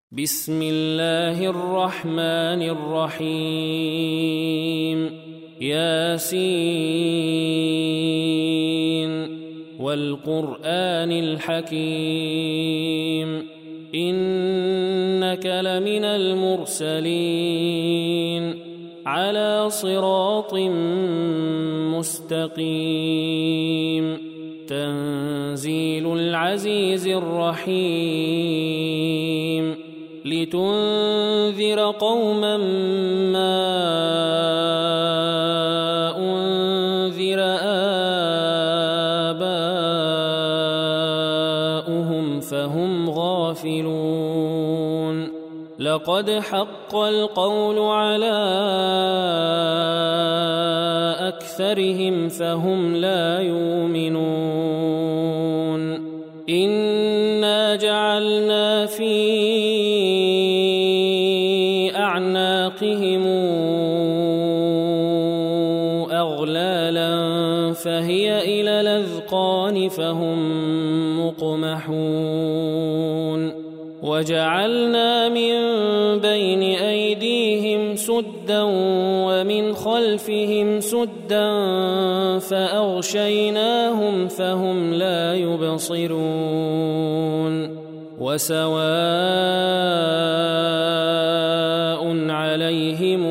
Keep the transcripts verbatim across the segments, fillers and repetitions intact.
بسم الله الرحمن الرحيم ياسين والقرآن الحكيم إنك لمن المرسلين على صراط مستقيم تنزيل العزيز الرحيم لتنذر قوما ما أنذر آباؤهم فهم غافلون لقد حق القول على أكثرهم فهم لا يؤمنون إنا جعلنا في أعناقهم أغلالا فهي إلى الأذقان فهم مقمحون وجعلنا من بين أيديهم سدا ومن خلفهم سدا فأغشيناهم فهم لا يبصرون وسواء عليهم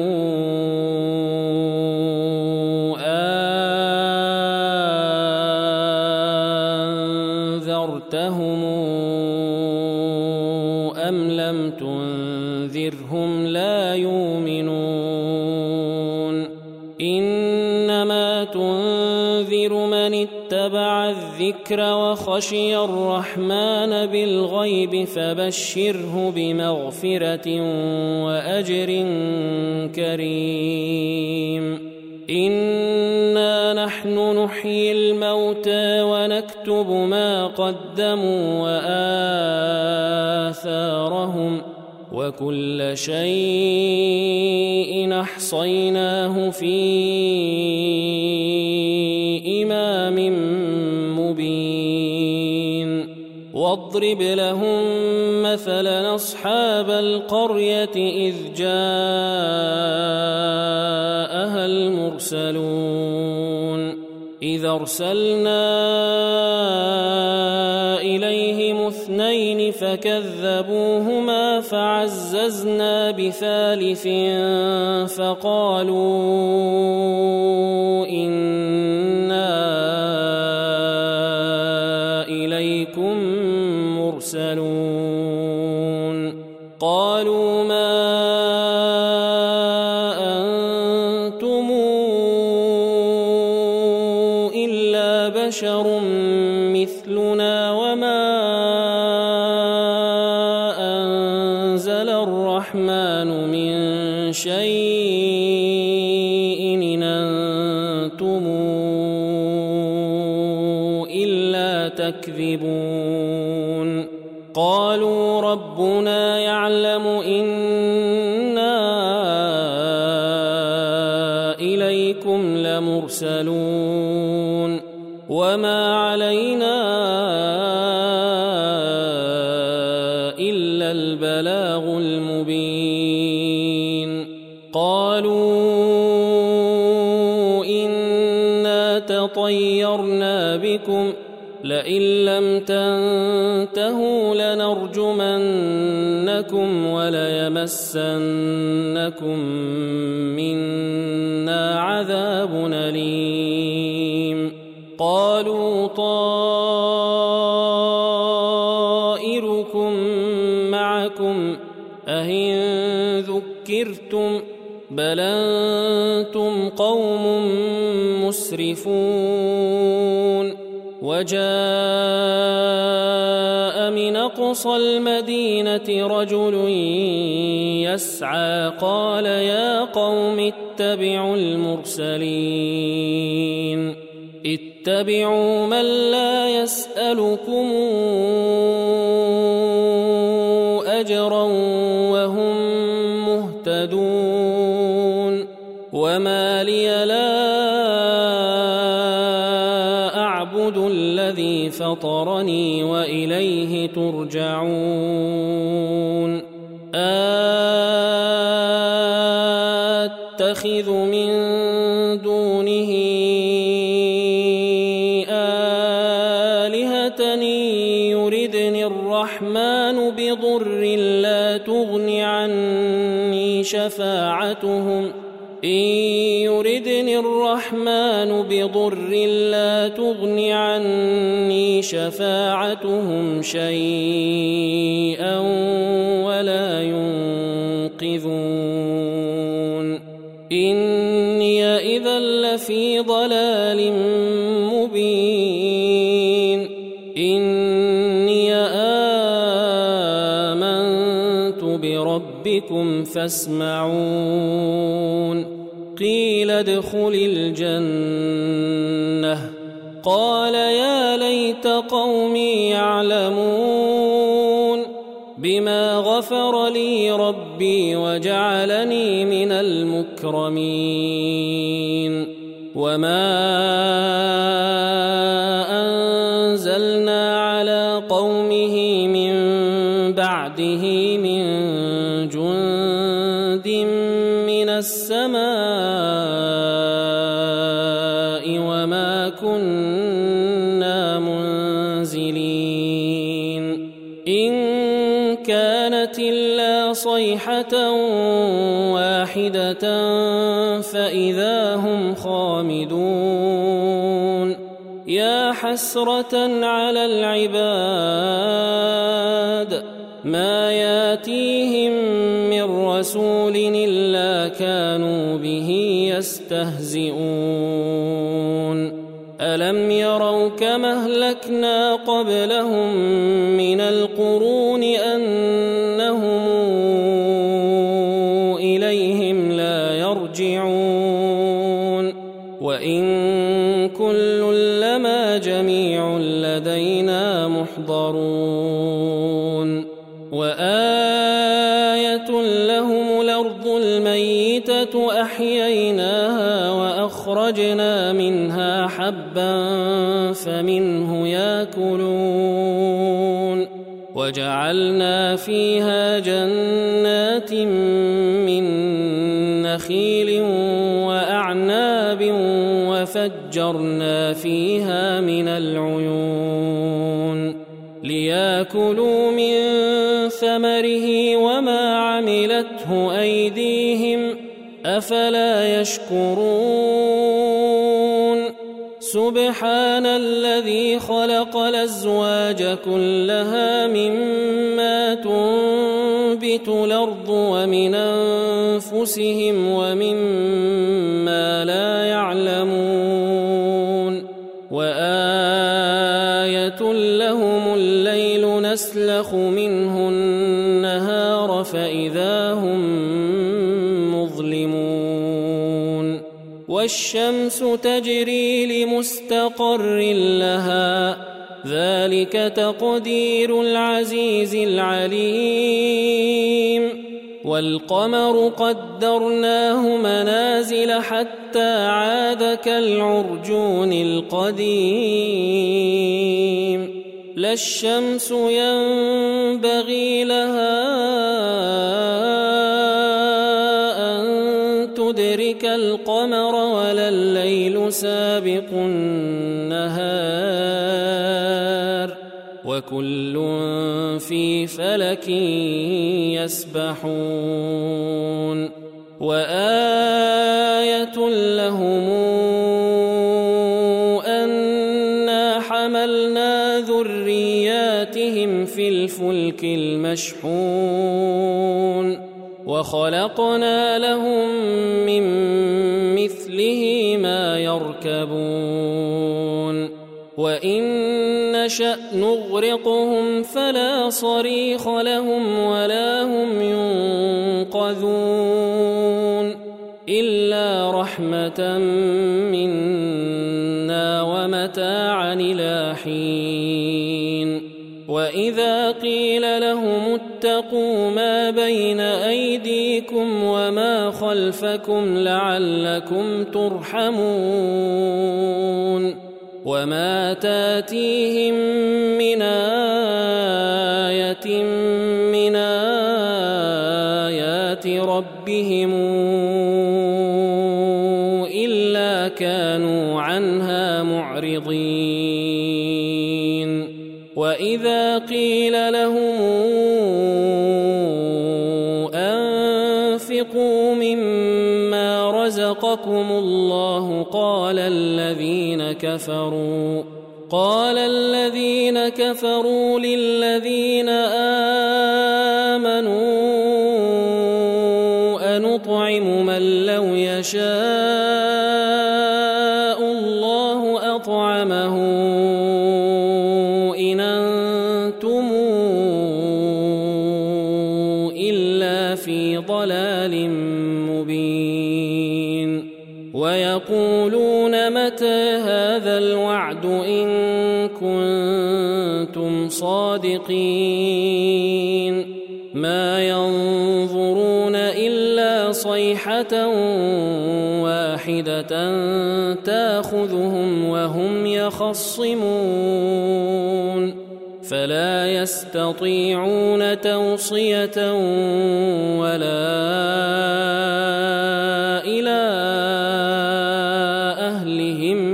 أنذرتهم أم لم تنذرهم لا يؤمنون إنما تنذر من اتبع الذكر وخشي الرحمن بالغيب فبشره بمغفرة وأجر كريم إنا نحن نحيي الموتى ونكتب ما قدموا وآثارهم وكل شيء أحصيناه في إمام مبين واضرب لهم مثلا أصحاب القرية إذ جاءها المرسلون إذ أرسلنا إليهم اثنين فكذبوهما فعززنا بثالث فقالوا إنا إليكم مرسلون قالوا ما أنتم إلا بشر مثلنا وما أنزل الرحمن من شيء إن أنتم إلا تكذبون قالوا ربنا يعلم إنا إليكم لمرسلون وما علينا إلا البلاغ المبين قالوا إنا تطيرنا بكم لئن لم تنتهوا لنرجمنكم وليمسنكم منا عذاب أليم قالوا طائركم معكم أئن ذكرتم بل أنتم قوم مسرفون وجاء من أقصى المدينة رجل يسعى قال يا قوم اتبعوا المرسلين اتبعوا من لا يسألكم أجرا وهم مهتدون وما لي لا أعبد الذي فطرني وإليه ترجعون نتخذ من دونه آلهة يردني الرحمن بضر لا تغن عني شفاعتهم إن يردني الرحمن بضر لا تغن عني شفاعتهم شيئا ولا ينقذون إني إذا لفي ضلال مبين إني آمنت بربكم فاسمعون قيل ادخل الجنة قال يا ليت قومي يعلمون بما غفر لي ربي وجعلني من المكرمين وما أنزلنا على قومه من بعده من جند من السماء وما كنا منزلين إن كانت إلا صيحة واحدة فإذا هم خامدون يا حسرة على العباد ما ياتيهم من رسول إلا كانوا به يستهزئون ألم يروا كما أهلكنا قبلهم من القرون أنهم إليهم لا يرجعون وإن كل لما جميع لدينا محضرون وآية لهم الأرض الميتة أحييناها وأخرجنا منها حبا فمنه يأكلون وجعلنا فيها جنات من نخيل وأعناب وفجرنا فيها من العيون ليأكلوا من ثمره وما عملته أيديهم أفلا يشكرون سبحان الذي خلق الأزواج كلها مما تنبت الأرض ومن أنفسهم ومما لا يعلمون وآية لهم الليل نسلخ منه النهار فإذا هم مظلمون والشمس تجري لمستقر لها ذلك تقدير العزيز العليم والقمر قدرناه منازل حتى عاد كالعرجون القديم لا الشمس ينبغي لها أن تدرك القمر ولا الليل سابق النهار وكل في فلك يسبحون وآية لهم أنا حملنا ذرياتهم في الفلك المشحون وخلقنا لهم من مثله ما يركبون وإن نشأ نغرقهم فلا صريخ لهم ولا هم ينقذون إلا رحمة منا ومتاعا إلى حين وإذا قيل لهم اتقوا ما بين أيديكم وما خلفكم لعلكم ترحمون وما تاتيهم من آية من آيات ربهم صدقكم الله قال الذين كفروا قال الذين كفروا للذين آمنوا أنطعم من لو يشاء الله أطعمه إن أنتم إلا في ضلال مبين ويقولون متى هذا الوعد إن كنتم صادقين ما ينظرون إلا صيحة واحدة تأخذهم وهم يخصمون فلا يستطيعون توصية ولا إلى أهلهم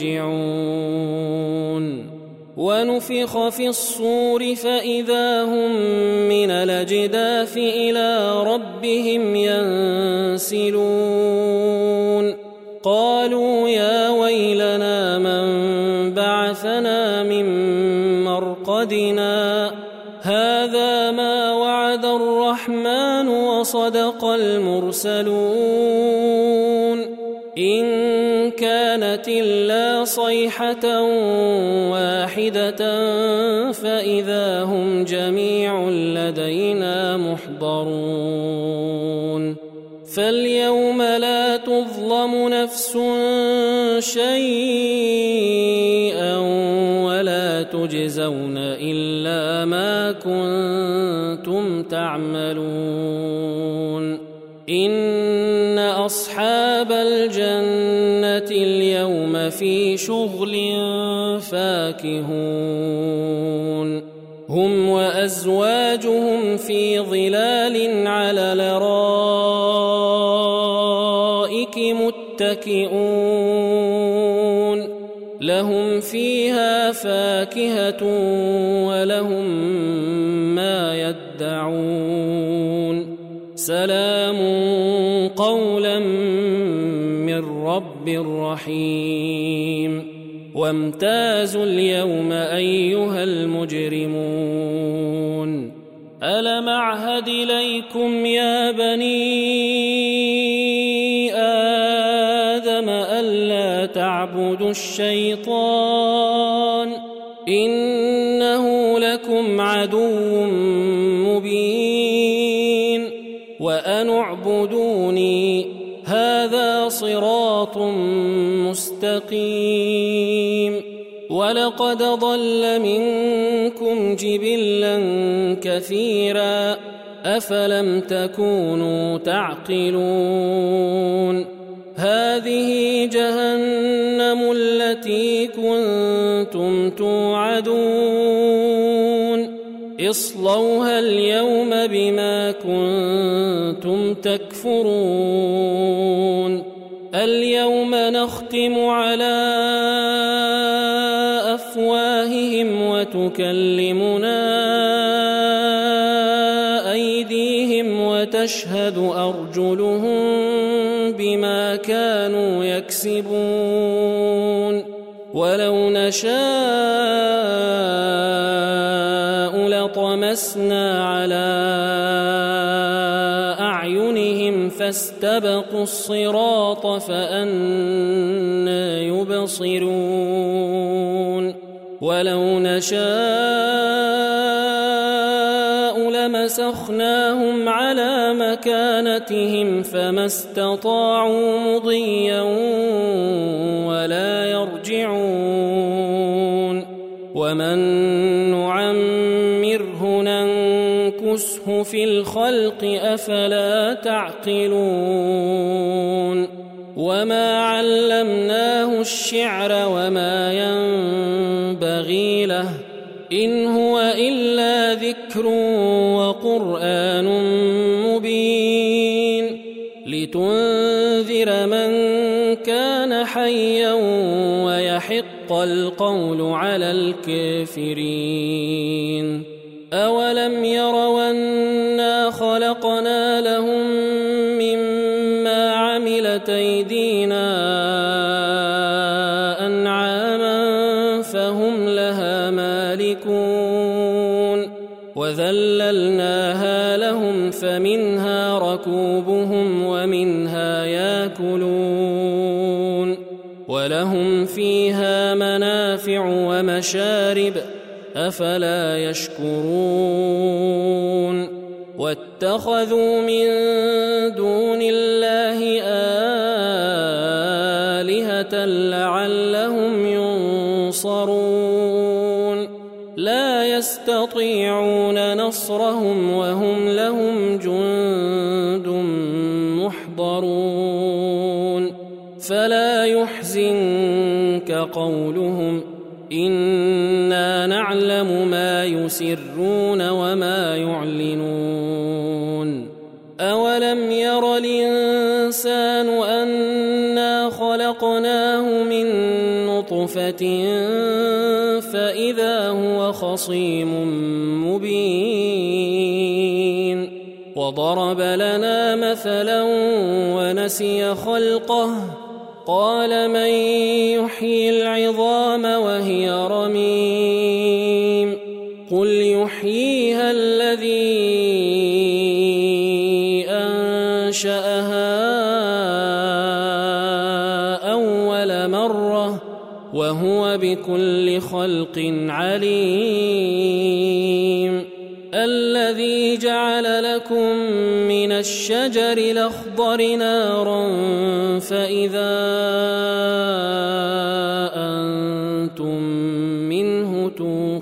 يرجعون ونفخ في الصور فإذا هم من الأجداث إلى ربهم ينسلون قالوا يا ويلنا من بعثنا من مرقدنا هذا ما وعد الرحمن وصدق المرسلون إن كانت إلا صيحة واحدة فإذا هم جميع لدينا محضرون فاليوم لا تظلم نفس شيئا ولا تجزون إلا ما كنتم تعملون إن أصحاب الجنة اليوم في شغل فاكهون هم وأزواجهم في ظلال على الأرائك متكئون لهم فيها فاكهة ولهم ما يدعون سلام قولا من رب رحيم وامتازوا اليوم أيها المجرمون ألم أعهد إليكم يا بني آدم ألا تعبدوا الشيطان إنه لكم عدو مبين وأن اعبدوني هذا صراط مستقيم ولقد ضل منكم جبلا كثيرا أفلم تكونوا تعقلون هذه جهنم التي كنتم توعدون اصلوها اليوم بما كنتم تكفرون اليوم نختم على أفواههم وتكلمنا أيديهم وتشهد أرجلهم بما كانوا يكسبون ولو نشاء لطمسنا على أعينهم فاستبقوا الصراط فأنى يبصرون ولو نشاء لمسخناهم على مكانتهم فما استطاعوا مضيا ولا يرجعون ومن نعمره ننكسه في الخلق أفلا تعقلون وما علمناه الشعر وما ينبغي له إن هو إلا ذكر وقرآن مبين لتنذر من كان حيا ويحق القول على الكافرين أولم يروا أنا خلقنا لهم مما عملت أيديهم فمنها ركوبهم ومنها ياكلون ولهم فيها منافع ومشارب أفلا يشكرون واتخذوا من دون الله آلهة لعلهم ينصرون لا يستطيعون نصرهم وهم لهم جند محضرون فلا يحزنك قولهم إنا نعلم ما يسرون وما يعلنون أولم ير الإنسان أنا خلقناه من نطفة فإذا هو خصيم مبين وضرب لنا مثلا ونسي خلقه قال من يحيي العظام وهي رميم قل يحييها الذي أنشأها أول مرة وهو بكل خلق عليم الذي جعل لكم من الشجر الأخضر نارا فإذا أنتم منه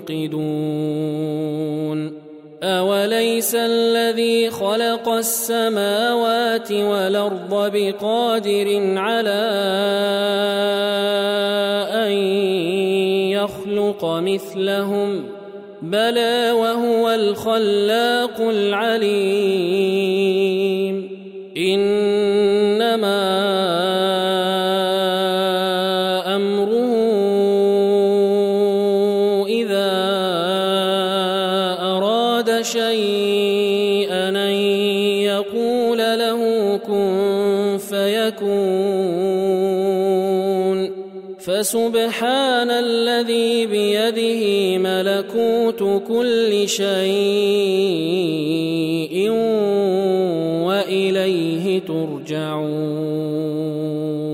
توقدون أوليس الذي خلق السماوات والأرض بقادر على أن يخلق مثلهم بلى وهو الخلاق العليم إنما أمره إذا أراد شيئا أن يقول له كن فيكون فسبحان الذي بيده ملكوت كل شيء وإليه ترجعون.